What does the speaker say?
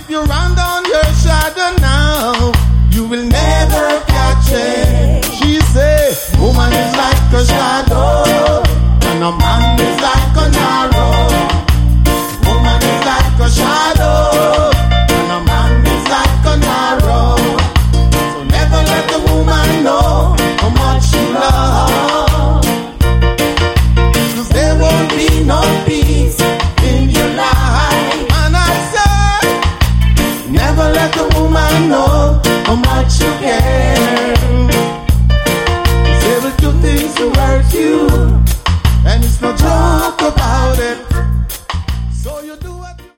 you run down your shadow now, you will never catch it. She say, woman is like a shadow, and a man